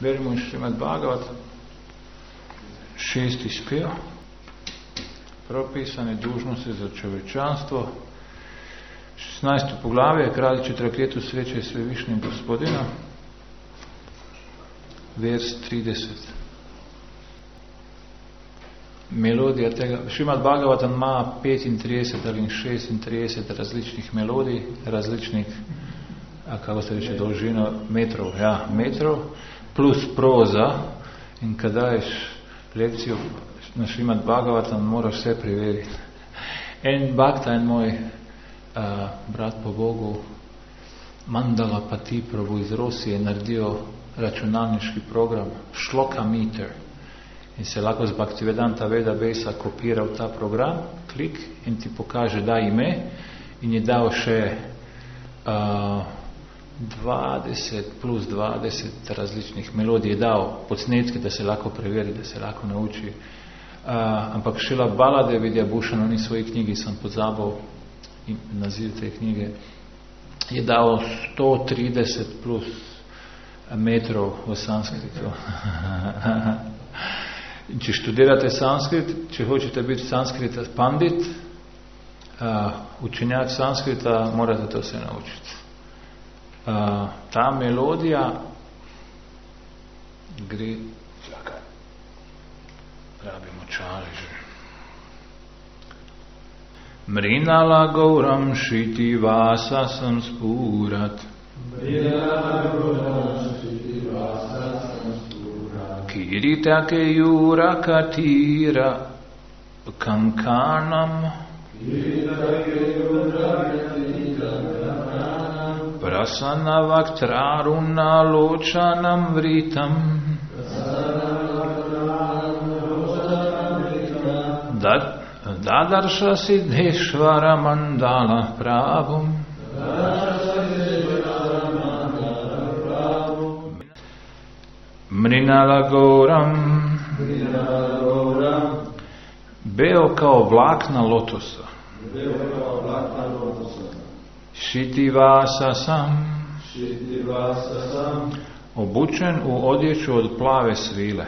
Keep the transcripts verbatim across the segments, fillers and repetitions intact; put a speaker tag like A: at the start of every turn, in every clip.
A: Beremo iz Šrimad Bhagavat, šesti spev, propisane dužnosti za čovečanstvo, šestnaesto poglavje, kralj Čitraketu sreče Svevišnjeg Gospodina, vers trideset. Melodija tega, Šrimad Bhagavatam ima petintrideset ali šestintrideset različnih melodij, različnih, a kako se reče, dolžino metrov, ja, metrov, plus proza, in kad daješ lekcijo na Šrimad Bhagavatam, moraš vse preveriti. En bhakta, en moj uh, brat po Bogu, Mandala Pati Prabhu iz Rosije, naredil računalniški program Shloka Meter in se lahko z Bhaktivedanta Veda Besa kopiral ta program, klik in ti pokaže, da ime, in je dal še uh, dvajset plus dvajset različnih melodij, je dal posnetke, da se lahko preveri, da se lahko nauči. Uh, ampak Šrila Baladev Vidyabhushana, oni svoji knjigi sem pozabil naziv te knjige, je dal sto trideset plus metrov v sanskritu. In če študirate sanskrit, če hočete biti sanskrita pandit, uh, učenjak sanskrita, morate to se naučiti. Uh, ta melodija gre, čakaj, rabimo čali že. Mrinala Gauram Shiti Vasa Samspurat Mrinala Gauram Shiti Vasa Samspurat Kirita Keyura Katira Kankanam Kirita Keyura Katira Prasana Vaktraruna Lochanam Vritam Dadarsha Siddheshvara Mandala Prabhum Mrinala Gauram beo kao vlakna lotosa. Šitivasa sam, obučen u odjeću od plave svile.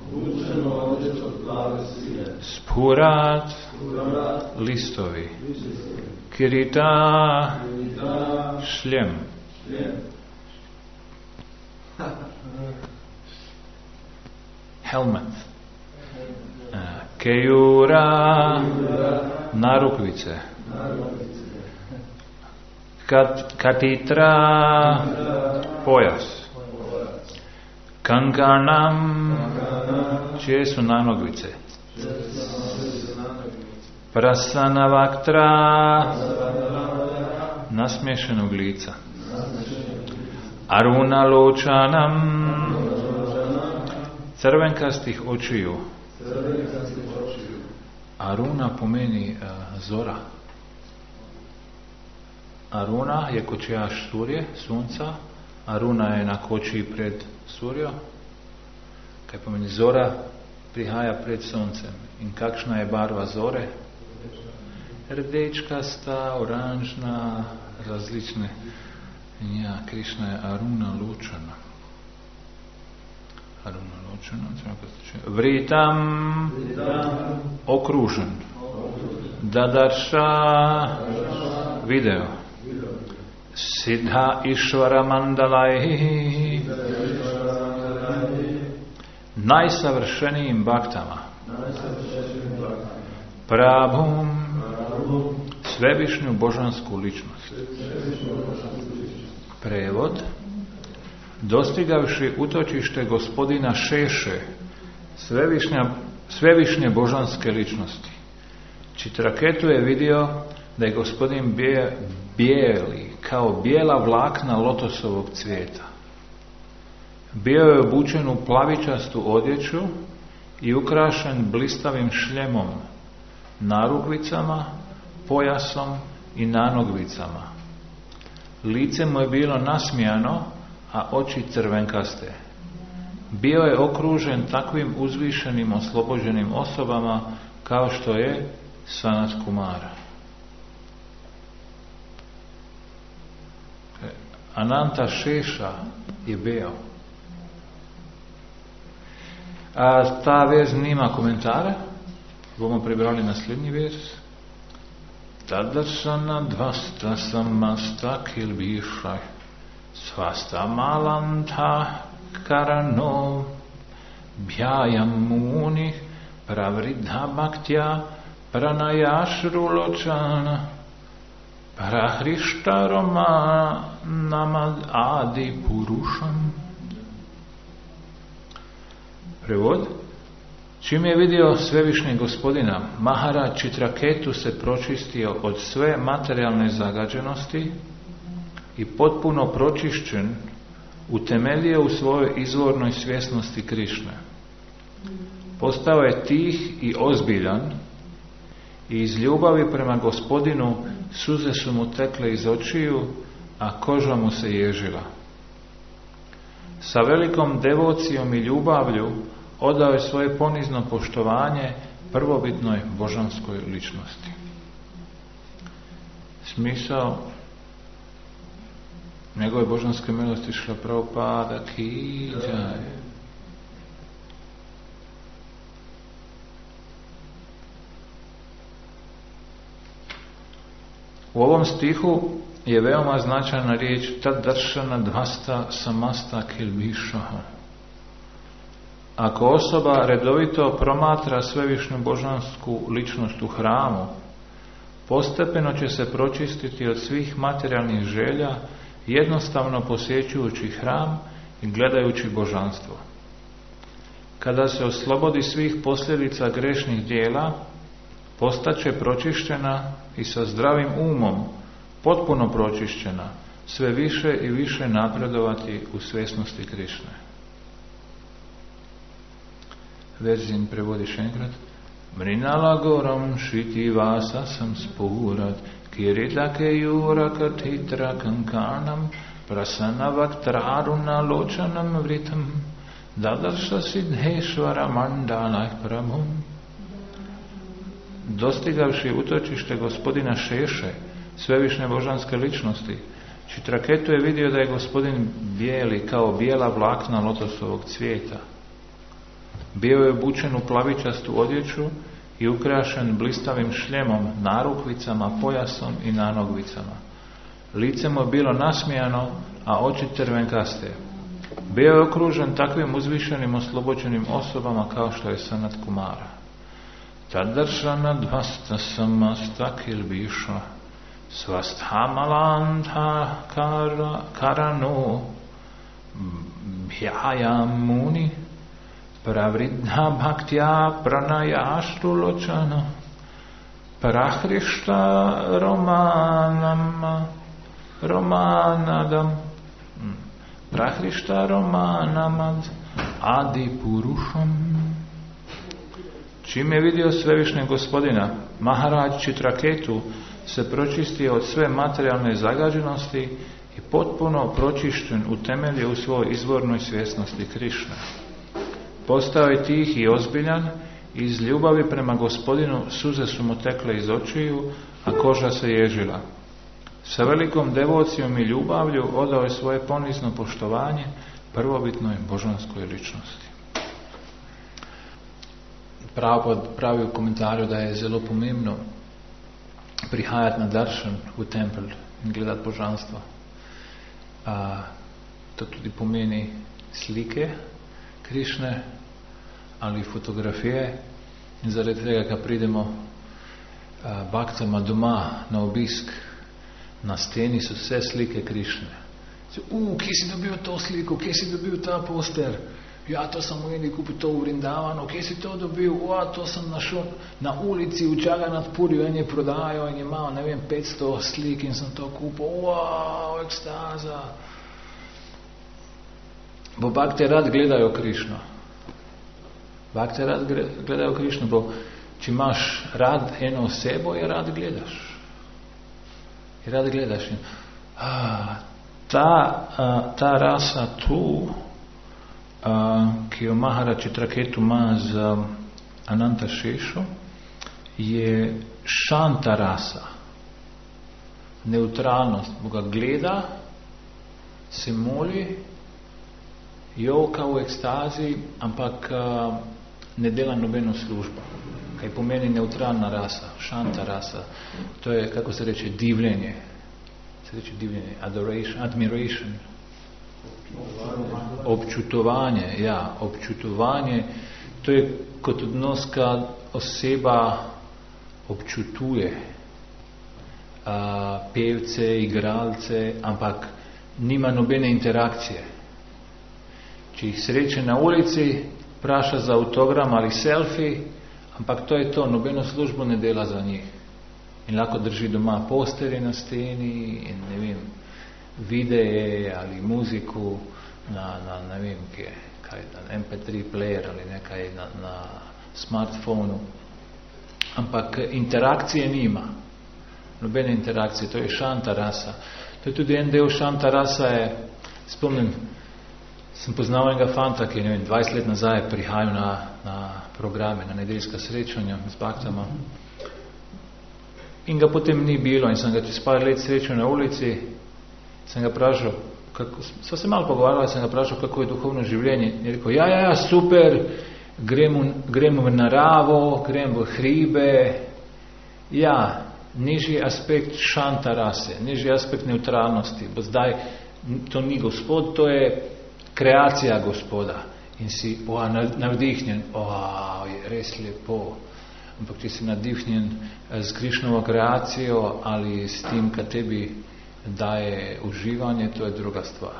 A: Spurat, listovi. Kirita, šljem. Helmet. Kejura, narukvice. Kat, katitra, pojas. Kankanam, čije su nanogvice. Prasana vaktra, nasmješenog lica. Aruna ločanam, crvenkastih očiju. Aruna pomeni uh, zora. Aruna je kočijaš surje, sunca. Aruna je na kočiji pred surjo. Kaj pomeni zora, prihaja pred soncem. In kakšna je barva zore? Rdečkasta, oranžna, različne. In ja, Krišna je Aruna ločana. Aruna ločana. Vritam, okružen. Dadarša, video. Siddha Ishvara Mandalai, najsavršenijim baktama. Prabhum, svevišnju božansku ličnost. Prevod, dostigavši utočište gospodina Šeše, svevišnja, svevišnje božanske ličnosti. Čitraketu je vidio da je gospodin bije, bijeli, kao bijela vlakna lotosovog cvijeta. Bio je obučen u plavičastu odjeću i ukrašen blistavim šljemom, narukvicama, pojasom i nanogvicama. Lice mu je bilo nasmijano, a oči crvenkaste. Bio je okružen takvim uzvišenim, oslobođenim osobama kao što je Sanat Kumara. Ananta Šeša je bio. A, ta vez nima komentara. Bomo prebrali naslednji vers. Tadarsana dvasta samasta kilbišaj svasta malanta karano bhyayam munih pravridha bhaktya pranayashrulochana prahrishta roma namad adi purušam. Prevod. Čim je vidio svevišnjeg gospodina, Maharaj Chitraketu se pročistio od sve materijalne zagađenosti i potpuno pročišćen utemeljio u svojoj izvornoj svjesnosti Krišne. Postao je tih i ozbiljan i iz ljubavi prema gospodinu suze su mu tekle iz očiju, a koža mu se ježila. Sa velikom devocijom i ljubavlju odao je svoje ponizno poštovanje prvobitnoj božanskoj ličnosti. Smisao njegove božanske milosti Šrila Prabhupada ki džaj. U ovom stihu je veoma značajna riječ tad daršana dvasta samasta kilbišaha. Ako osoba redovito promatra svevišnju božansku ličnost u hramu, postepeno će se pročistiti od svih materijalnih želja, jednostavno posjećujući hram i gledajući božanstvo. Kada se oslobodi svih posljedica grešnih dijela, postaće pročišćena i sa zdravim umom, potpuno pročišćena, sve više i više napredovati u svjesnosti Krišne. Verzin prevodi še enkrat. Mrinala goram šiti vasa sam spurat, kiritake jura katitra kankanam, prasana vaktraruna ločanam vritam, dadarša sidhešvara mandalaj prabhum. Dostigavši utočište gospodina Šeše, svevišnje božanske ličnosti, Chitraketu je vidio da je gospodin bijeli kao bijela vlakna lotosovog cvijeta. Bio je obučen u plavičastu odjeću i ukrašen blistavim šljemom, narukvicama, pojasom i nanogvicama. Lice mu je bilo nasmijano, a oči crvenkaste. Bio je okružen takvim uzvišenim oslobođenim osobama kao što je Sanat Kumara. Tadaršana dvasta samasta kilbiša svasthamalanta kara, karano bhyayam muni pravridha bhaktya pranayashtu lochana prahrishta romanam romanadam prahrishta romanamad adi purušam. Čim je vidio svevišnjeg gospodina, Maharaj Chitraketu se pročistio od sve materijalne zagađenosti i potpuno pročišćen utemeljio u svojoj izvornoj svjesnosti Krišne. Postao je tih i ozbiljan i iz ljubavi prema gospodinu suze su mu tekle iz očiju, a koža se ježila. Sa velikom devocijom i ljubavlju odao je svoje ponizno poštovanje prvobitnoj božanskoj ličnosti. Prabhupada pravi u komentarju, da je zelo pomembno prihajati na daršan v tempelj in gledati božanstvo. A, to tudi pomeni slike Krišne ali fotografije, in zaradi tega, ko pridemo a, baktama doma na obisk, na steni so vse slike Krišne. U, kje si dobil to sliko, kje si dobil ta poster? Ja, to sem v Indiji kupil to v Vrindavanu, kje si to dobil? O, to sem našel na ulici v Čaganatpurju, en je prodajo in je imel, ne vem, petsto slik in sem to kupil. Wow, ekstaza. Bo bakte rad gledajo Krišno. Bakte rad gledajo Krišno, bo, če imaš rad eno osebo, je rad gledaš. Je rad gledaš. In, a, ta, a, ta rasa tu, Uh, ki jo Maharaj Chitraketu ima z um, Ananta Šešo, je šanta rasa. Neutralnost. Boga gleda, se moli joka v ekstazi, ampak uh, ne dela nobeno službo. Kaj pomeni neutralna rasa, šanta rasa. To je, kako se reče, divljenje. Se reče divljenje, adoration, admiration. Občutovanje, ja, občutovanje. To je kot odnos, kad oseba občutuje uh, pevce, igralce, ampak nima nobene interakcije. Če jih sreče na ulici, praša za autogram ali selfie, ampak to je to, nobeno službo ne dela za njih. In lahko drži doma posterje na steni in ne vem, videe ali muziku na, na ne vem, kje, kaj, na em pe tri player ali nekaj na, na smartfonu. Ampak interakcije nima. Nobene interakcije, to je šanta rasa. To je tudi en del šanta rasa je, spomnim, sem poznal enega fanta, ki je, ne vem, dvajset let nazaj prihajal na, na programe, na nedeljska srečanja z baktama. In ga potem ni bilo in sem ga čez par let srečal na ulici, sem ga vprašal, kako, sva se malo pogovarjala, sem ga vprašal, kako je duhovno življenje. In je rekel, ja, ja, ja, super, gremo, gremo v naravo, gremo v hribe. Ja, nižji aspekt šanta rase, nižji aspekt neutralnosti, bo zdaj to ni Gospod, to je kreacija Gospoda. In si, oa, navdihnjen, oa, je res lepo. Ampak če si navdihnjen z Krišnovo kreacijo ali s tem, kaj tebi daje uživanje, to je druga stvar.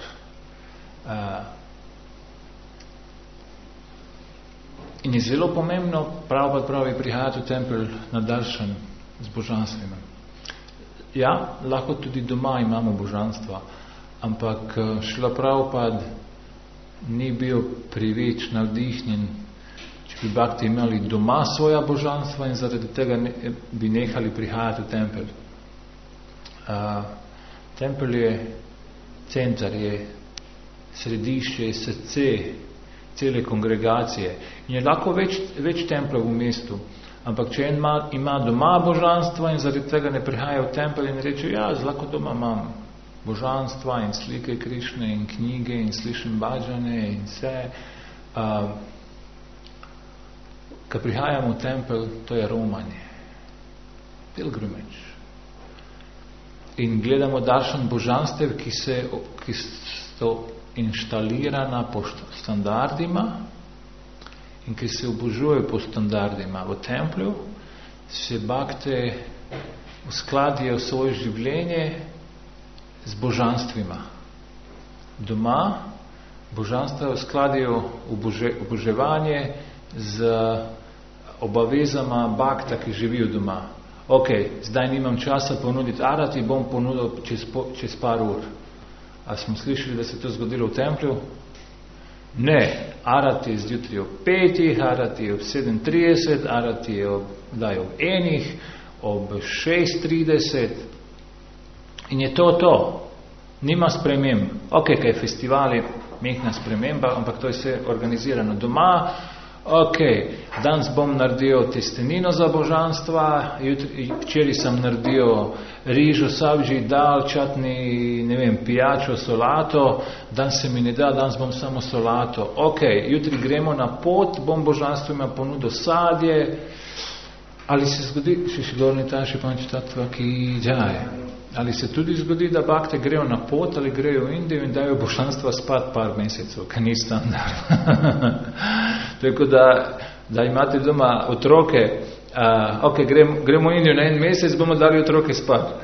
A: In je zelo pomembno, prav pa pravi, prihajati v tempelj na daljšan z božanstvima. Ja, lahko tudi doma imamo božanstva, ampak šla Prabhupad ni bil preveč navdihnjen, če bi bakti imeli doma svoja božanstva in zaradi tega ne, bi nehali prihajati v tempelj. Uh, tempelj je center, je središče, je srce cele kongregacije in je lahko več, več templov v mestu. Ampak če en ima, ima doma božanstva in zaradi tega ne prihaja v tempelj in reče, ja, lahko doma imam božanstva in slike Krišne in knjige in slišim bađane in vse. Uh, ko prihajamo v tempelj, to je romanje. Pilgrimage. In gledamo daljšan božanstev, ki, se, ki so inštalirana po standardima in ki se obožujejo po standardima. V templju se bakte uskladijo svoje življenje z božanstvima. Doma božanstva uskladijo obože, oboževanje z obavezama bakta, ki živijo doma. Ok, zdaj nimam časa ponuditi arati, bom ponudil čez, čez par ur. A smo slišali, da se to zgodilo v templju? Ne, arati zjutraj ob petih, arati ob sedem trideset, arati ob, daj, ob enih, ob šest trideset. In je to to. Nima sprememb. Ok, kaj festivali, mehna sprememba, ampak to je vse organizirano doma. Ok, danes bom naredil testenino za božanstva, jutri, včeraj sem naredil rižo, sabži, dal, čatni, ne vem, pijačo, solato, danes se mi ne da, danes bom samo solato. Ok, jutri gremo na pot, bom božanstvima ponudil sadje, ali se zgodi, še še gorni taši panči tatva, ki džaje. Ali se tudi zgodi, da bakte grejo na pot ali grejo v Indijo in dajo božanstva spat par mesecev, ker ni standard. Tako da, da imate doma otroke, uh, ok, gremo, gremo v Indijo na en mesec, bomo dali otroke spat.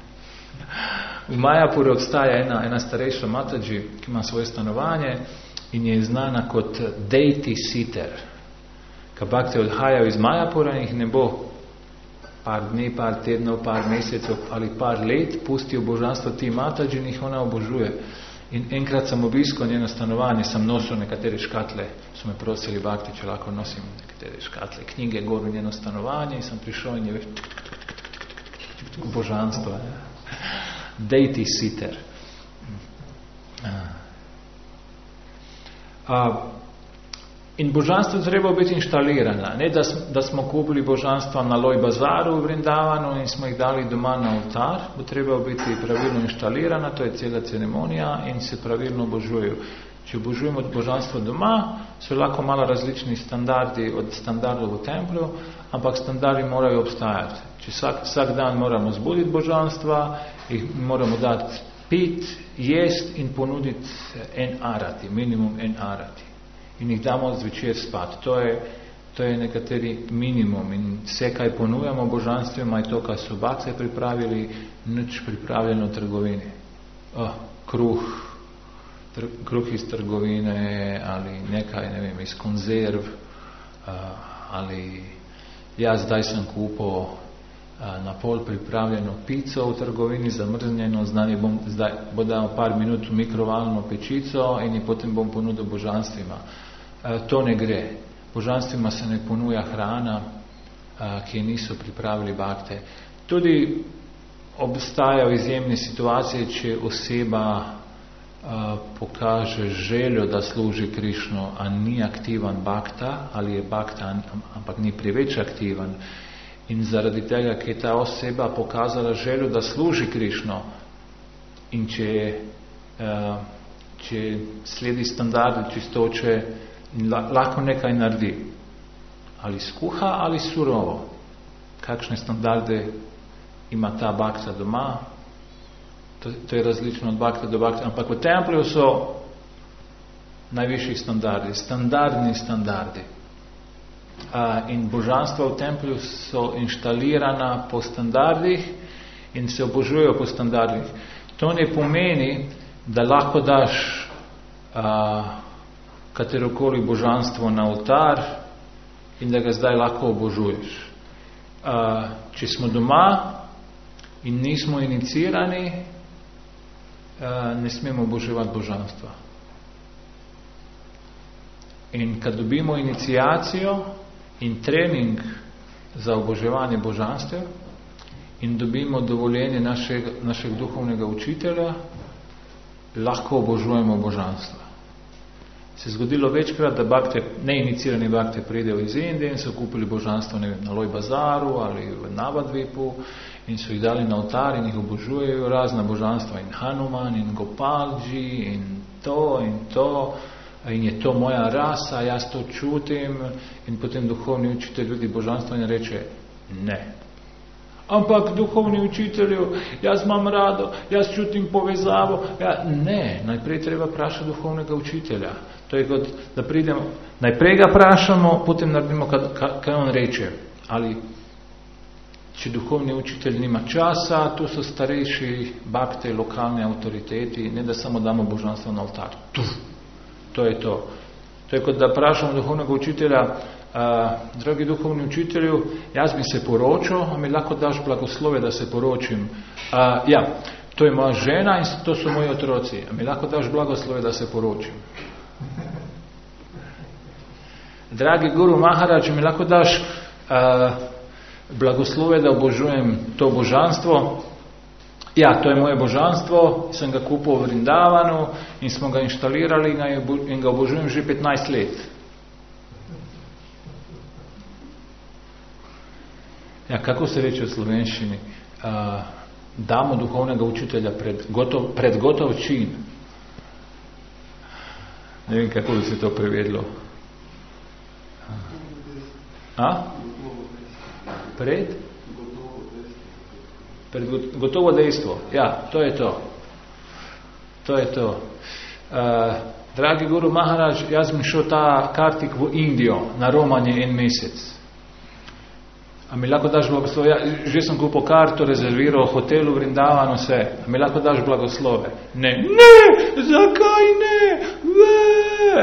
A: V Majapuru obstaja ena, ena starejša Mataji, ki ima svoje stanovanje in je znana kot deity sitter. Ko bakte odhajajo iz Majapura in jih ne bo par dni, par tednov, par mesecev ali par let, pustijo božanstvo ti Mataji in jih ona obožuje. In enkrat sem obiskal njeno stanovanje, sem nosil nekatere škatle, so me prosili bakti, če lahko nosim nekatere škatle, knjige gor v njeno stanovanje in sem prišel in je veš, tuk, tuk, tuk, tuk, tuk, tuk, tuk, božanstvo. Deity sitter. Uh, in božanstvo treba biti inštalirana. Ne, da, da smo kupili božanstva na Loj bazaru v Vrindavanu in smo jih dali doma na oltar, bo treba biti pravilno inštalirana, to je cela ceremonija in se pravilno obožujejo. Če obožujemo božanstvo doma, so lahko malo različni standardi od standardov v templju, ampak standardi morajo obstajati. Če vsak, vsak dan moramo zbuditi božanstva, jih moramo dati pit, jest in ponuditi en arati, minimum en arati. In jih damo zvečer spati. To je, to je nekateri minimum. In vse, kaj ponujamo božanstvima, je to, kaj so bakce pripravili, nič pripravljeno v trgovini. Oh, kruh, tr, kruh iz trgovine ali nekaj, ne vem, iz konzerv, uh, ali jaz zdaj sem kupil na pol pripravljeno pico v trgovini, zamrznjeno, znani bom, zdaj bo dal par minut v mikrovalno pečico in ji potem bom ponudil božanstvima. E, to ne gre. Božanstvima se ne ponuja hrana, a, ki je niso pripravili bakte. Tudi obstajajo izjemne situacije, če oseba a, pokaže željo, da služi Krišnu, a ni aktivan bakta, ali je bakta, ampak ni preveč aktivan. In zaradi tega, ker je ta oseba pokazala željo, da služi Krišno, in če, uh, če sledi standardi čistoče, lahko nekaj naredi. Ali skuha, ali surovo. Kakšne standarde ima ta bakta doma, to, to je različno od bakta do bakta. Ampak v templju so najvišji standardi, standardni standardi. Uh, in božanstva v templju so inštalirana po standardih in se obožujejo po standardih. To ne pomeni, da lahko daš uh, katerokoli božanstvo na oltar in da ga zdaj lahko obožuješ. Uh, če smo doma in nismo inicirani, uh, ne smemo oboževati božanstva. In kad dobimo iniciacijo in trening za oboževanje božanstev in dobimo dovoljenje našega, našega duhovnega učitelja, lahko obožujemo božanstva. Se je zgodilo večkrat, da bakte, neinicirani bakte pridejo iz Indije in so kupili božanstvo, ne vem, na Loj bazaru ali v Navadvipu in so jih dali na oltar in jih obožujejo razna božanstva in Hanuman in Gopalji in to in to. In je to moja rasa, jaz to čutim, in potem duhovni učitelj ljudi božanstva in reče ne. Ampak duhovni učitelju, jaz imam rado, jaz čutim povezavo. Ja, ne, najprej treba vprašati duhovnega učitelja. To je kot, da pridemo, najprej ga vprašamo, potem naredimo, kaj on reče. Ali, če duhovni učitelj nima časa, tu so starejši bakte, lokalne avtoriteti, ne da samo damo božanstvo na oltar. Tuf. To je to. To je kot da vprašamo duhovnega učitelja, uh, dragi duhovni učitelju, jaz bi se poročil, a mi lahko daš blagoslove, da se poročim. Uh, ja, to je moja žena in to so moji otroci. A mi lahko daš blagoslove, da se poročim. Dragi Guru Maharaj, mi lahko daš uh, blagoslove, da obožujem to božanstvo. Ja, to je moje božanstvo, sem ga kupil v Vrindavanu in smo ga inštalirali in ga obožujem že petnajst let. Ja, kako se reče v slovenščini? Uh, damo duhovnega učitelja pred gotov, pred gotov čin. Ne vem, kako bi se to prevedlo. A? Pred? Pred gotovo dejstvo. Ja, to je to. To je to. Uh, dragi Guru Maharaj, jaz mi šel ta kartik v Indijo na romanje en mesec. A mi lahko daš blagoslove? Ja, že sem kupil karto, rezerviral hotel v Vrindavanu, vse. A mi lahko daš blagoslove? Ne. Ne! Zakaj ne? Ne!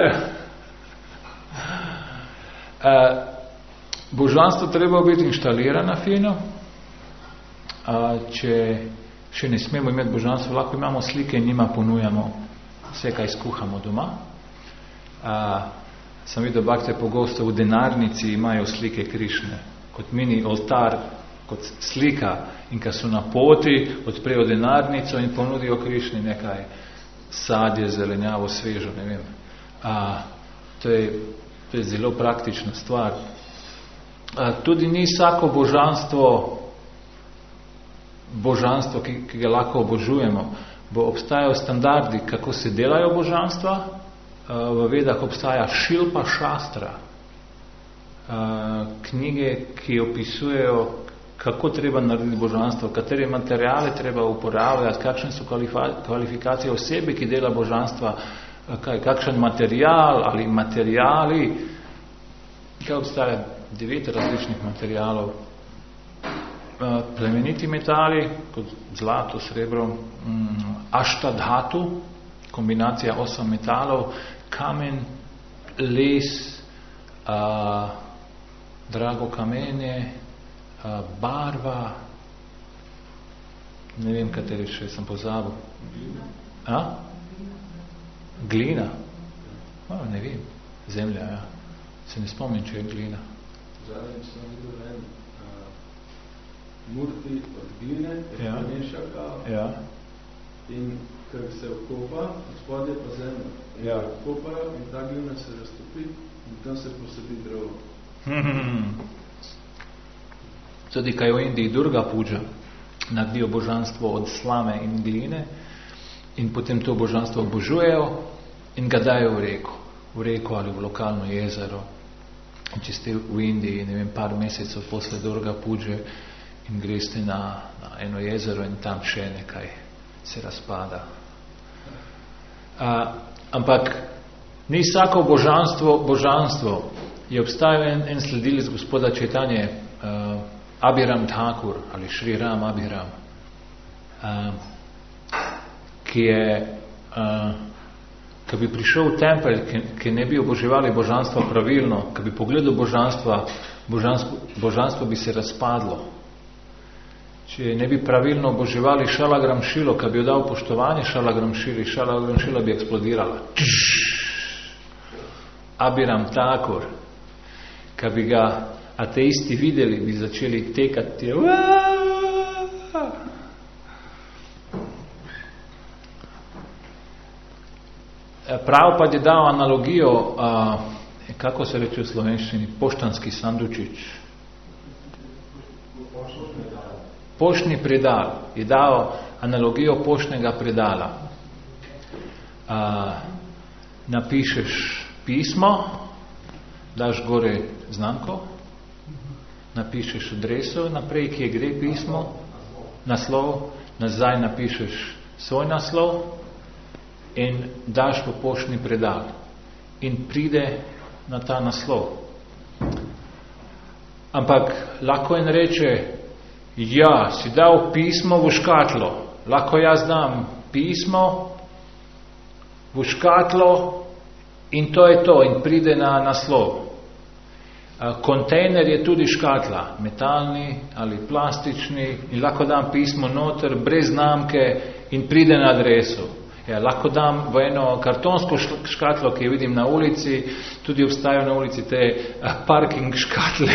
A: Uh, božanstvo treba biti inštalirano fino. Uh, če še ne smemo imeti božanstva, lahko imamo slike in njima ponujamo vse, kaj skuhamo doma. Uh, sem videl, bakte pogosto v denarnici imajo slike Krišne, kot mini oltar, kot slika, in ko so na poti, odprejo denarnico in ponudijo Krišni nekaj sadje, zelenjavo, svežo, ne vem. Uh, to, je, to je zelo praktična stvar. Uh, tudi ni vsako božanstvo božanstvo, ki, ki ga lahko obožujemo, bo obstajajo standardi, kako se delajo božanstva, v Vedah obstaja Šilpa Šastra, knjige, ki opisujejo, kako treba narediti božanstvo, katere materiale treba uporabljati, kakšne so kvalifikacije osebe, ki dela božanstva, kaj, kakšen material ali materiali, kaj obstaja devet različnih materialov, plemeniti metali, kot zlato, srebro, aštadhatu, kombinacija osem metalov, kamen, les, a, drago kamenje, a, barva, ne vem, kateri še sem pozabil. A? Glina? A, ne vem. Zemlja, ja. Se ne spomnim, če je glina.
B: Zadnjič sem videl en murti od gline,
A: ja.
B: Pranešaka,
A: ja.
B: In ker se okopa, spodje pa zemlja.
A: Ja.
B: Okopajo in ta glina se raztopi in tam se posebi drevo.
A: Hmm. Tudi kaj v Indiji Durga Puja naredijo božanstvo od slame in gline in potem to božanstvo obožujejo in ga dajo v reko. V reko ali v lokalno jezero. In če ste v Indiji, ne vem, par mesecev posle Durga Puje in greste na, na eno jezero in tam še nekaj se razpada. A, ampak ni vsako božanstvo božanstvo. Je obstajal en, en sledilec gospoda Četanje, uh, Abhiram Thakur ali Šri Ram Abhiram, uh, ki je uh, ki bi prišel v tempelj, ki, ki ne bi oboževali božanstva pravilno, ki bi pogledal božanstva, božanstvo, božanstvo bi se razpadlo. Če ne bi pravilno oboževali Šalagram Šilo, ki bi dal poštovanje Šalagram Šili, Šalagram Šila bi eksplodirala. Abhiram Thakur, ki bi ga ateisti videli, bi začeli tekati. Prav pa je dal analogijo, a, kako se reče v slovenščini, poštanski sandučič. Poštni predal. Je dal analogijo poštnega predala. A, napišeš pismo, daš gore znamko, napišeš adreso, naprej, kje gre pismo, naslov, nazaj napišeš svoj naslov in daš v poštni predal in pride na ta naslov. Ampak lahko en reče, ja, si dal pismo v škatlo, lahko jaz dam pismo v škatlo in to je to in pride na naslov. Kontejner je tudi škatla, metalni ali plastični in lahko dam pismo noter brez znamke in pride na adreso. Ja, lahko dam v eno kartonsko škatlo, ki jo vidim na ulici, tudi obstajajo na ulici te parking škatle.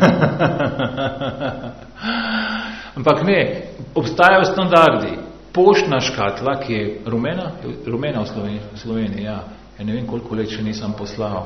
A: Ampak ne, obstajajo standardi. Poštna škatla, ki je rumena, rumena v Sloveniji, v Sloveniji ja. Ja, ne vem, koliko let še nisem poslal.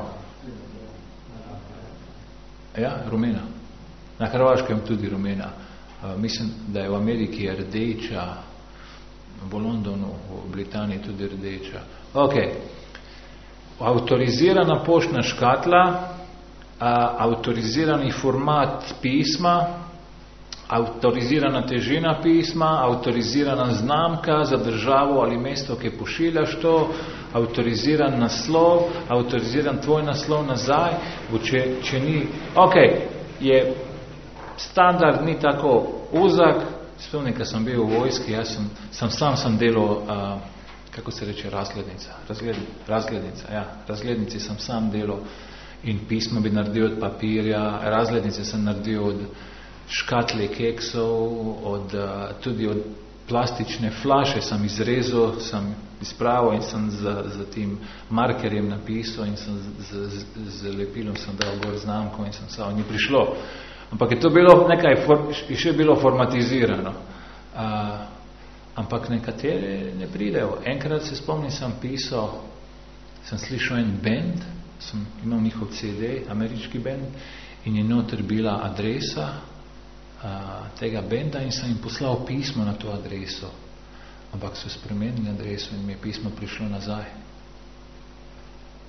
A: Ja, rumena. Na Hrvaškem tudi rumena. Uh, mislim, da je v Ameriki rdeča, v Londonu, v Britaniji tudi rdeča. Ok. Avtorizirana poštna škatla, uh, avtorizirani format pisma, avtorizirana težina pisma, avtorizirana znamka za državo ali mesto, ki pošiljaš to, avtoriziran naslov, avtoriziran tvoj naslov nazaj, če, če ni. Ok, je standard ni tako uzak, spomnim, ko sem bil v vojski, jaz sem, sem sam sem delal, uh, kako se reče, razglednica, Razgled, razglednica, ja, razglednici sem sam delal in pismo bi naredil od papirja, razglednice sem naredil od škatle keksov, od, uh, tudi od plastične flaše sem izrezal, sem izpravil in sem z, z tim markerjem napisal in sem z, z, z lepilom sem dal gor znamko in sem samo ni prišlo. Ampak je to bilo nekaj, je še bilo formatizirano. Uh, ampak nekatere ne pridejo. Enkrat se spomnim, sem pisal, sem slišal en band, sem imel njihov C D, ameriški band, in je noter bila adresa uh, tega benda in sem jim poslal pismo na to adreso. Ampak so spremenili adreso in mi je pismo prišlo nazaj.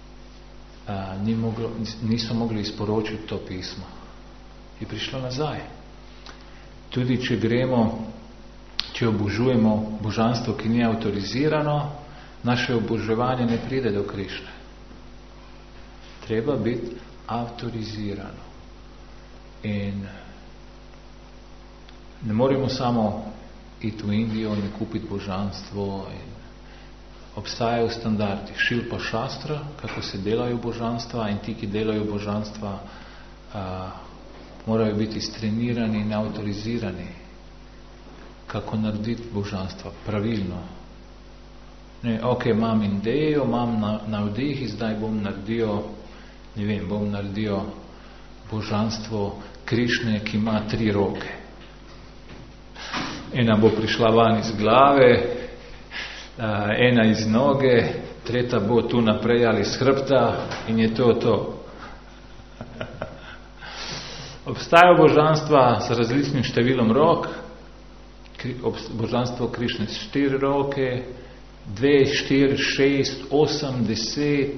A: a, ni moglo, niso mogli izporočiti to pismo. Je prišlo nazaj. Tudi če gremo, če obožujemo božanstvo, ki ni avtorizirano, naše oboževanje ne pride do Krišne. Treba biti avtorizirano. In ne moremo samo iti v Indijo in kupiti božanstvo. In obstajajo standardi. Šilpa šastra, kako se delajo božanstva, in ti, ki delajo božanstva, a, morajo biti strenirani in avtorizirani, kako narediti božanstva pravilno. Ne, ok, imam idejo, imam navdih in zdaj bom naredil, ne vem, bom naredil božanstvo Krišne, ki ima tri roke. Ena bo prišla van iz glave, ena iz noge, tretja bo tu naprej ali z hrbta in je to to. Obstajajo božanstva z različnim številom rok, božanstvo Krišne s štiri roke, dve, štiri, šest, osem, deset.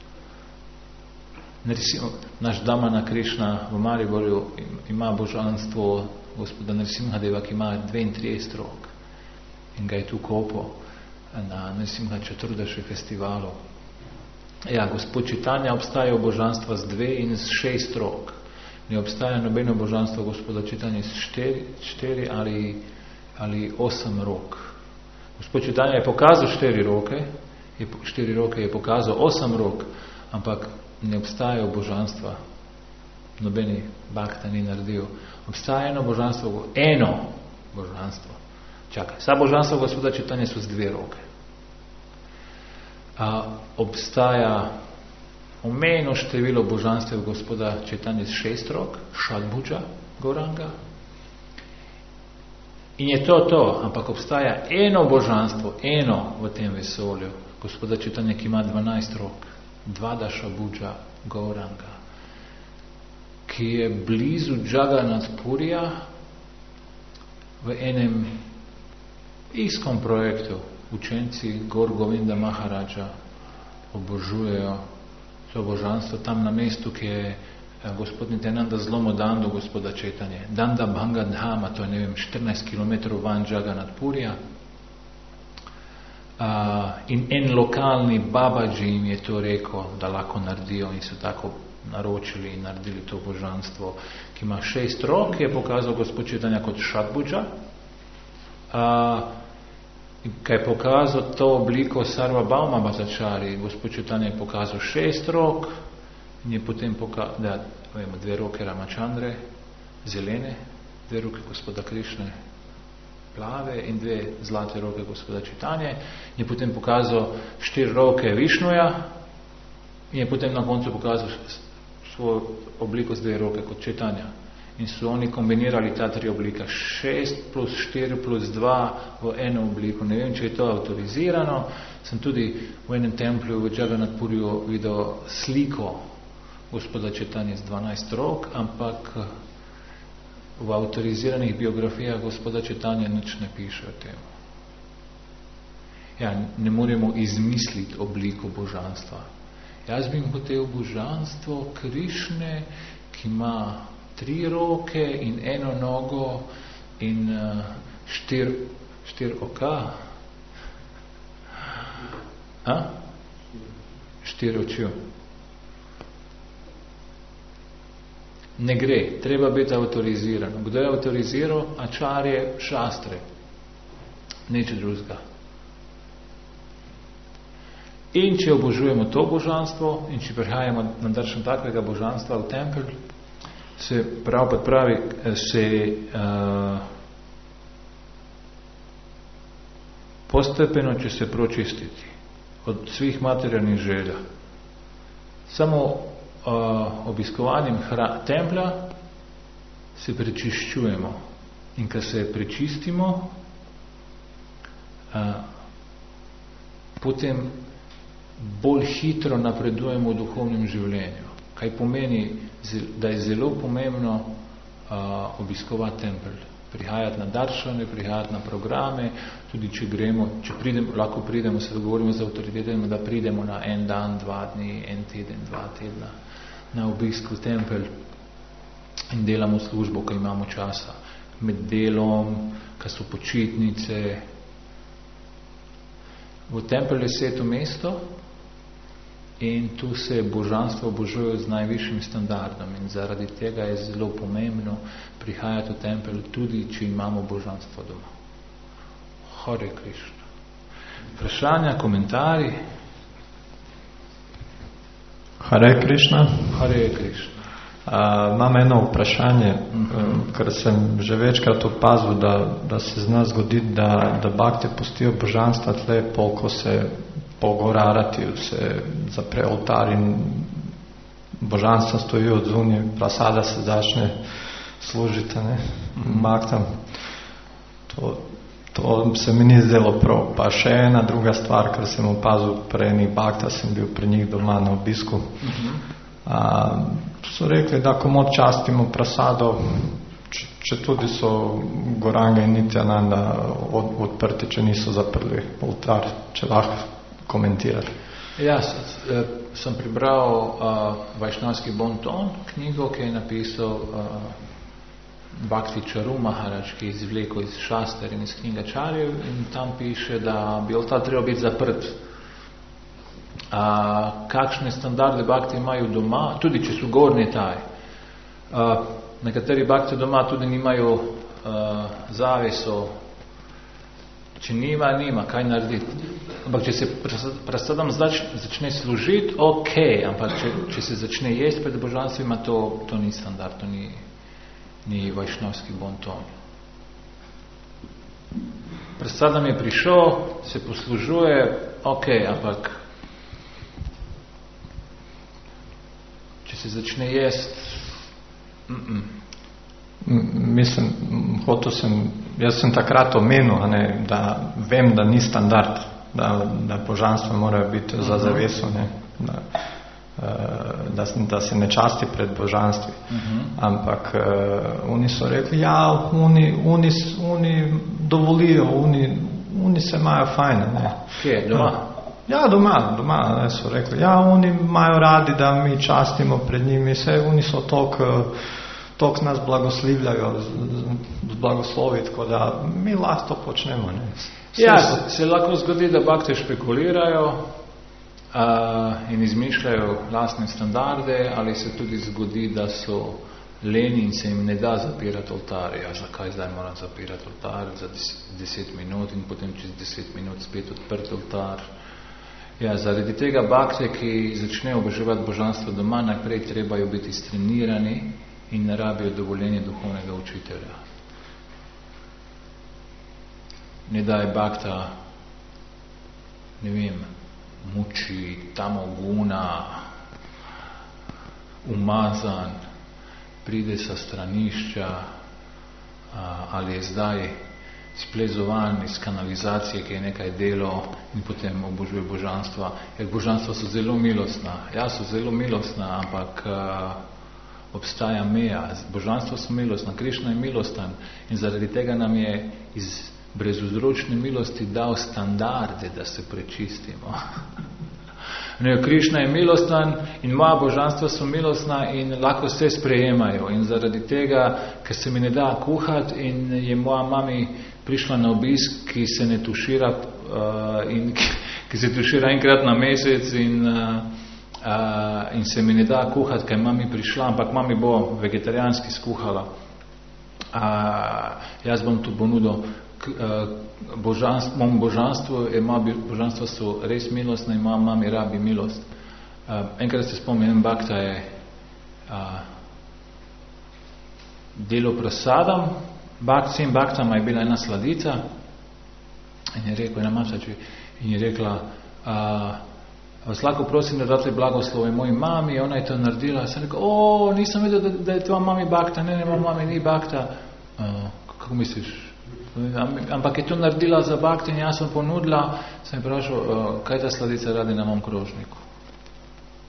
A: Naš Damana Krišna v Mariboru ima božanstvo gospoda Nrsimhadeva, ki ima dvaintrideset rok in ga je tu kopal na Nrsimha Četrdaši festivalu. Ja, gospod Čitanja obstajajo božanstva z dve in z šest rok. Ne obstaja nobeno božanstvo gospoda Čitanja s štiri, štiri ali, ali osem rok. Gospod Čitanja je pokazal štiri roke, je, štiri roke je pokazal osem rok, ampak ne obstajajo božanstva. Nobeni bakta ni naredil. Obstaja eno božanstvo, eno božanstvo. Čakaj, vsa božanstva gospoda Čitanja so z dve roke. A, obstaja omejeno število božanstev gospoda Čitanja s šest rok, Šadbudža, Goranga. In je to to, ampak obstaja eno božanstvo, eno v tem vesolju, gospoda Čitanja, ki ima dvanajst rok, Dvadaša Budža, Goranga, ki je blizu Jagannath Purija v enem iskom projektu. Učenci Gor Govinda Maharaja obožujejo to božanstvo tam na mestu, ki je gospod Nityananda zlomo dan do gospoda Čitanje. Danda Bhanga Dhama, to je, ne vem, štirinajst kilometrov van Jagannath Purija. Uh, in en lokalni babaji jim je to rekel, da lahko naredijo, in so tako naročili in naredili to božanstvo, ki ima šest rok, je pokazal gospod Čitanja kot Šadbudža. Uh, kaj je pokazal to obliko Sarva Bauma Bazačari, gospod Čitanja je pokazal šest rok in je potem pokazal, da vemo, dve roke Ramachandre, zelene, dve roke gospoda Krišne, plave, in dve zlate roke gospoda Čitanje, je potem pokazal štiri roke Višnuja in je potem na koncu pokazal svojo obliko z dve roke kot Čitanja. In so oni kombinirali ta tri oblika, šest plus štiri plus dva v eno obliko. Ne vem, če je to avtorizirano. Sem tudi v enem templju v Jagannath Puriju videl sliko gospoda Čitanje z dvanajst rok, ampak v avtoriziranih biografijah gospoda Čitanja nič ne piše o tem. Ja, ne moremo izmisliti obliko božanstva. Jaz bi hotel božanstvo Krišne, ki ima tri roke in eno nogo in uh, štir, štir oka. A? Štir očjo. Ne gre, treba biti avtoriziran. Kdo je avtoriziral? Ačarje šastre. Nič drugega. In če obožujemo to božanstvo, in če prihajamo na daršan takvega božanstva v tempelj, se prav pravi, se uh, postepeno, če se pročistiti od svih materialnih želja. Samo uh, obiskovanjem hra, templja se prečiščujemo. In ko se prečistimo, uh, potem bolj hitro napredujemo v duhovnem življenju. Kaj pomeni, da je zelo pomembno uh, obiskovati tempelj. prihajati na daršane, prihajati na programe, tudi če gremo, če pridemo, lahko pridemo, se dogovorimo z avtoritetami, da pridemo na en dan, dva dni, en teden, dva tedna na obisk v tempelj in delamo službo, ko imamo časa. Med delom, ko so počitnice. V tempelj je sveto mesto in tu se božanstvo obožuje z najvišjim standardom in zaradi tega je zelo pomembno prihajati v tempelj tudi, če imamo božanstvo doma. Hare Krišna. Vprašanja, komentarji?
C: Hare Krišna.
A: Hare Krišna.
C: Uh, imam eno vprašanje, uh-huh. ker sem že večkrat opazil, da, da se zna zgoditi, da, da bakte pustijo božanstva tle, polko se pogorarati, se zapre oltar in božanstva stojijo od zunje, prasada se začne služiti, ne, uh-huh. baktam. To, to se mi ni zdelo prav. Pa še ena druga stvar, ker sem opazil pre enih bakta, sem bil pri njih doma na obisku. Uh-huh. Uh, so rekli, da komod častimo prasado, če, če tudi so Goranga in Nityananda od, odprti, če niso zaprli oltar, če lahko komentirati.
A: Ja, sem prebral uh, Vajšnavski bonton, knjigo, ki je napisal uh, Bhakti Charu Maharaj, ki je izvlekel iz Šaster in iz knjigačarjev in tam piše, da bi oltar treba biti zaprt. A, kakšne standarde bakti imajo doma, tudi če so gornji taj. A, nekateri bakti doma tudi nimajo a, zaveso. Če nima, nima, kaj narediti. Ampak če se prasadam zač, začne služiti, ok, ampak če, če se začne jesti pred božanstvima, to, to ni standard, to ni, ni vajšnavski bonton. Prasadam je prišel, se poslužuje, ok, ampak če se začne jesti, mm-mm.
C: Mislim, hotel sem, jaz sem takrat omenil, a ne, da vem, da ni standard, da, da božanstva morajo biti uh-huh. za zaveso, ne, da, da, da se ne časti pred božanstvi. Uh-huh. Ampak uh, oni so rekli, ja, oni, oni, oni dovolijo, oni, oni se imajo fajn. Ne.
A: Kje, doma?
C: Ja, doma, doma, ne, so rekli, ja, oni imajo radi, da mi častimo pred njimi, vse, oni so toliko, toliko nas blagoslivljajo z, z blagoslovi, tako da mi lahko to počnemo. Ne.
A: Ja, se, se lahko zgodi, da bakte špekulirajo uh, in izmišljajo lastne standarde, ali se tudi zgodi, da so leni in se jim ne da zapirati oltar. Ja, zakaj zdaj moram zapirati oltar za deset minut in potem čez deset minut spet odprt oltar. Ja, zaradi tega bakte, ki začnejo oboževati božanstvo doma, najprej trebajo biti strenirani in ne rabijo dovoljenje duhovnega učitelja. Ne daj bakta, ne vem, muči, tamoguna, umazan, pride sa stranišča, ali je zdaj splezovan iz kanalizacije, ki je nekaj delo in potem obožuje božanstva. Jer božanstva so zelo milostna. Ja, so zelo milostna, ampak uh, obstaja meja. Božanstva so milostna, Krišna je milostan in zaradi tega nam je iz brezvzročne milosti dal standarde, da se prečistimo. Ne, Krišna je milostan in moja božanstva so milostna in lahko vse sprejemajo. In zaradi tega, ker se mi ne da kuhati in je moja mami prišla na obisk, ki se ne tušira uh, in ki, ki se tušira enkrat na mesec in, uh, uh, in se mi ne da kuhati, ker mami prišla, ampak mami bo vegetarijanski skuhala. Uh, jaz bom tu ponudil božanstvo, mom božanstvo, moja božanstva so res milostna in moja mami rabi milost. Uh, enkrat se spomnim, en bakta je uh, delo prasadam, bakci in baktama je bila ena sladica in je rekel, ena mačači, in je rekla, uh, vas lahko prosim, da date blagoslove moji mami, ona je to naredila. Sem rekel, o, nisem vedel, da, da je tvoja mami bakta, ne, ne, moja mami ni bakta. Uh, kako misliš? Ampak je to naredila za bakti in jaz sem ponudila, sem vprašal, uh, kaj ta sladica radi na mom krožniku.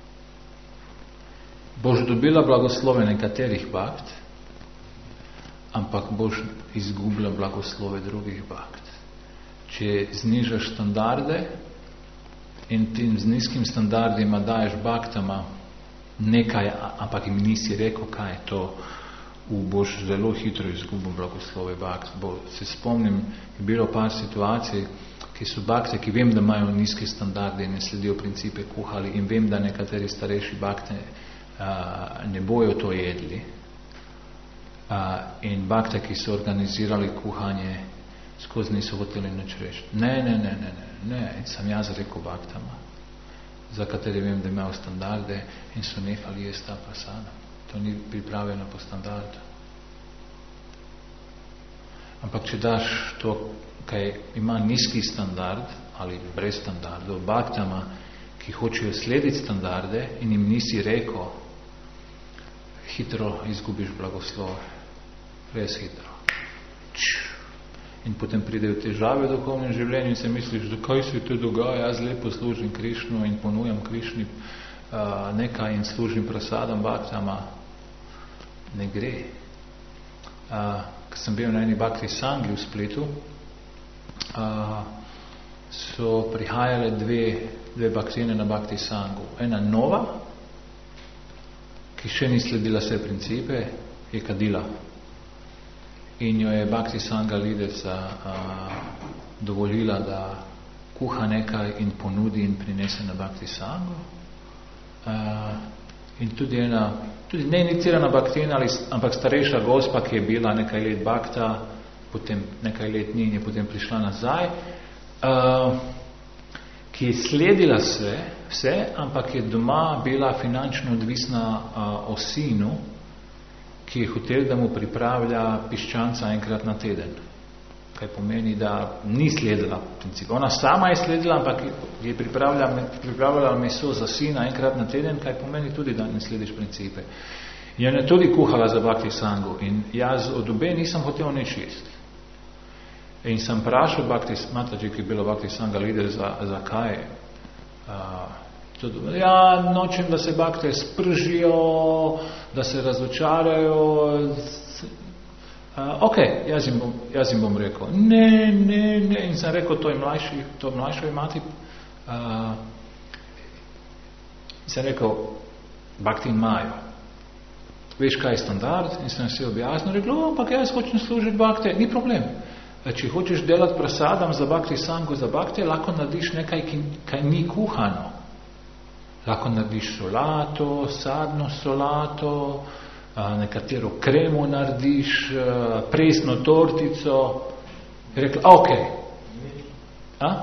A: Boš dobila blagoslove nekaterih bakt, ampak boš izgubila blagoslove drugih bakt. Če znižaš standarde in tim z nizkim standardima daješ baktama nekaj, ampak jim nisi rekel, kaj je to, boš zelo hitro izgubil blagoslove bakt. Bo, se spomnim, je bilo par situacij, ki so bakte, ki vem, da imajo nizke standarde in ne sledijo principe kuhali in vem, da nekateri starejši bakte a, ne bojo to jedli. A, in bakte, ki so organizirali kuhanje, skozi niso hoteli nič reči. Ne, ne, ne, ne, ne, ne. In sem jaz rekel baktama, za kateri vem, da imajo standarde in so nehali jesti ta prasada. To ni pripravljeno po standardu. Ampak če daš to, kaj ima nizki standard ali brez standardov, baktama, ki hočejo slediti standarde in jim nisi rekel, hitro izgubiš blagoslov. Res hitro. In potem pridejo težave v duhovnem življenju in se misliš, da kaj se to dogaja, jaz lepo služim Krišnu in ponujam Krišni uh, nekaj in služim prasadam baktama. Ne gre. Uh, ko sem bil na eni bakti sangi v Splitu, uh, so prihajale dve, dve baktine na bakti sangu. Ena nova, ki še ni sledila vse principe, je kadila. In jo je bakti sanga lideca uh, dovolila, da kuha nekaj in ponudi in prinese na bakti sangu. Uh, in tudi ena, tudi ne inicirana baktina, ampak starejša gospa, ki je bila nekaj let bakta, potem nekaj let ni in je potem prišla nazaj, uh, ki je sledila vse, vse, ampak je doma bila finančno odvisna uh, o sinu, ki je hotel, da mu pripravlja piščanca enkrat na teden. Kaj pomeni, da ni sledila princip. Ona sama je sledila, ampak je pripravljala, pripravljala meso za sina enkrat na teden, kaj pomeni tudi, da ne slediš principe. In je tudi kuhala za bakti sangu in jaz od obe nisem hotel nič jesti. In sem prašal bakti matači, ki je bila bakti sanga lider, za, za kaj. Uh, tudi, ja, nočem, da se bakte spržijo, da se razočarajo. Uh, ok, jaz jim, bom, jaz jim bom rekel, ne, ne, ne, in sem rekel, to je mlajši, to mlajšo imati. Uh, sem rekel, bakti imajo. Veš, kaj je standard? In sem si objasnil, rekel, ampak jaz hočem služiti bakte, ni problem. Če hočeš delati prasadam za bakti sangu za bakte, lahko narediš nekaj, ki, kaj ni kuhano. Lahko narediš solato, sadno solato, nekatero kremo narediš, presno tortico. Je rekla, ok. A?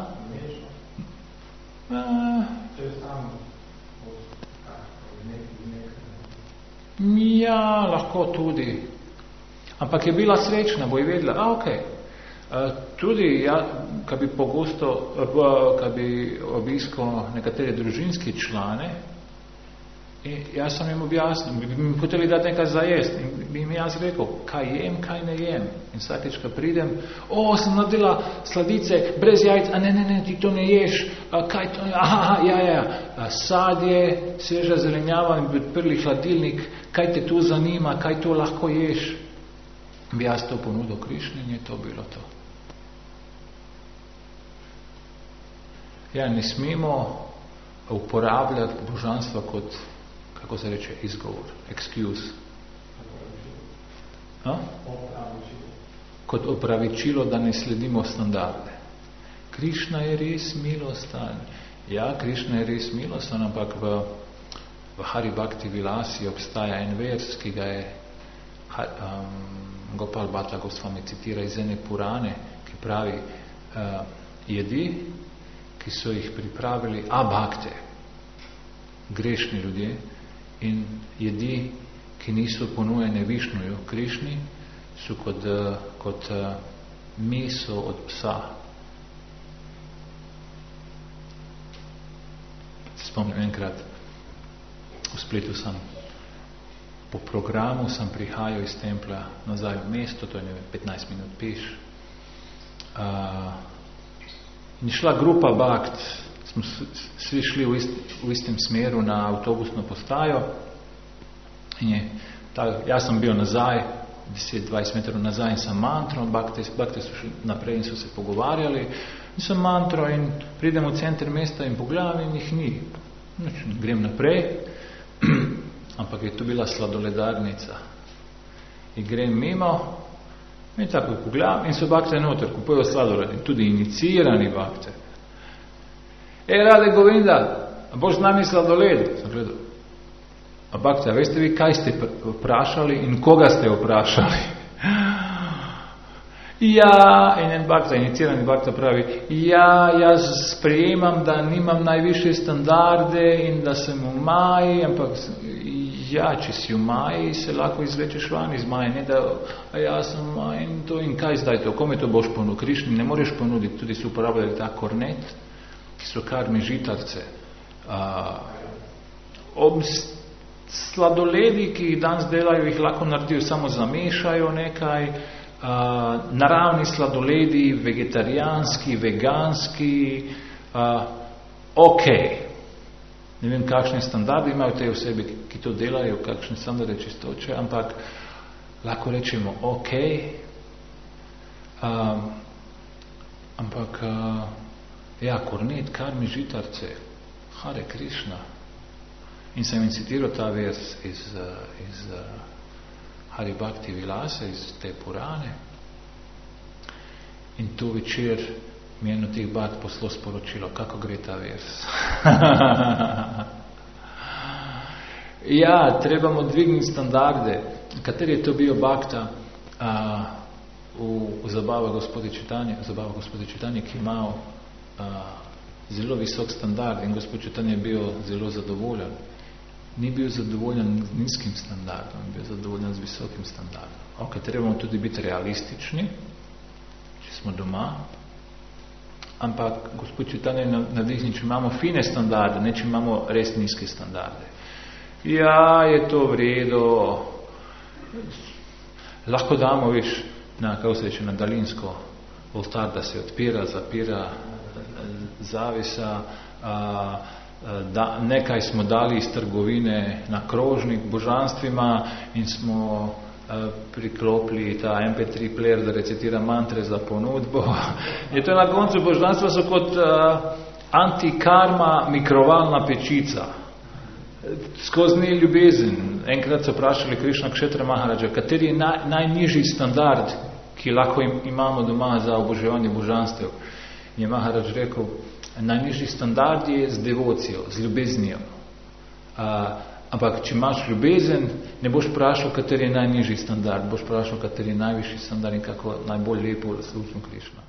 A: Ja, lahko tudi. Ampak je bila srečna, bo je vedela, a ok. Tudi, ja, ko bi pogosto, ko bi obiskal nekatere družinski člane, jaz sem jim objasnil, bi mi hoteli dati nekaj za jesti in bi jim jaz rekel, kaj jem, kaj ne jem. In vsakeč, ko pridem, o, sem naredila sladice brez jajc, a ne, ne, ne, ti to ne ješ, a, kaj to, aha, ja, ja, a, sadje, sveža zelenjava in bi odprli hladilnik, kaj te tu zanima, kaj to lahko ješ. Bi jaz to ponudil Krišni in je to bilo to. Ja, ne smemo uporabljati božanstva kot, kako se reče, izgovor, excuse. A? Kot opravičilo, da ne sledimo standarde. Krišna je res milostan. Ja, Krišna je res milostan, ampak v, v Hari Bhakti Vilasi obstaja en vers, ki ga je um, Gopal Bhatta Goswami citira iz ene Purane, ki pravi, uh, jedi, ki so jih pripravili abhakte, grešni ljudje, in jedi, ki niso ponujene Višnuju, Krišni, so kot, kot meso od psa. Spomnim enkrat, v Splitu sem po programu sem prihajal iz templja nazaj v mesto, to je petnajst minut peš. Uh, in šla grupa bakt, smo svi šli v, ist, v istem smeru na avtobusno postajo in je, ta, jaz sem bil nazaj deset dvajset metrov nazaj in sem mantro, bakte, bakte so šli naprej in so se pogovarjali. In sem mantro in pridem v center mesta in pogledam in jih ni. Noč, grem naprej, ampak je tu bila sladoledarnica. In grem mimo in tako pogledam in so bakte noter, kupujejo sladoled in tudi inicirani bakte. E, Rade Govinda, boš z nami sladoled? Sem gledal. A bakte, a veste vi, kaj ste vprašali in koga ste vprašali? Ja, in en bakta, inicirani bakta pravi, ja, jaz sprejemam, da nimam najvišje standarde in da sem v maji, ampak ja, če si v maji, se lahko izvlečeš van iz maji, ne da, a ja sem v maji in to, in kaj zdaj to, kome to boš ponudil? Krišni ne moreš ponuditi, tudi so uporabljali ta kornet, ki so karmi žitarce. Uh, ob sladoledi, ki jih danes delajo, jih lahko naredijo, samo zamešajo nekaj, uh, naravni sladoledi, vegetarijanski, veganski, uh, ok. Ne vem, kakšne standarde imajo te osebi, ki to delajo, kakšne standarde čistoče, ampak lahko rečemo ok. Um, ampak, uh, ja, kornet, karmi žitarce, Hare Krišna. In sem jim citiral ta vers iz, iz Hari Bhakti Vilase, iz te Purane. In to večer mi je eno teh bhat poslal sporočilo, kako gre ta vers. Ja, trebamo dvigniti standarde. Kateri je to bil bhakta a, v, v zabava gospodi Čitanje, zabava gospodi Čitanje, ki ima a, zelo visok standard in gospod Čitanje je bil zelo zadovoljen. Ni bil zadovoljen z nizkim standardom, bil zadovoljen z visokim standardom. Ok, trebamo tudi biti realistični, če smo doma, ampak gospod Čitanje navdihni, če imamo fine standarde, ne če imamo res nizke standarde. Ja, je to v redu, lahko damo, viš, na, kako se reče, na daljinsko oltar, da se odpira, zapira zavisa, a, Da, nekaj smo dali iz trgovine na krožnik božanstvima in smo uh, priklopili ta em pe tri player, da recitira mantre za ponudbo. Je to na koncu božanstva so kot uh, antikarma mikrovalna pečica. Skozi njej ljubezen. Enkrat so vprašali Krišna Kšetra Maharaja, kateri je naj, najnižji standard, ki lahko im, imamo doma za oboževanje božanstev. In je Maharaj rekel, najnižji standard je z devocijo, z ljubeznijo. Uh, ampak, če imaš ljubezen, ne boš vprašal, kateri je najnižji standard, boš vprašal, kateri je najvišji standard in kako najbolj lepo služno Krišna.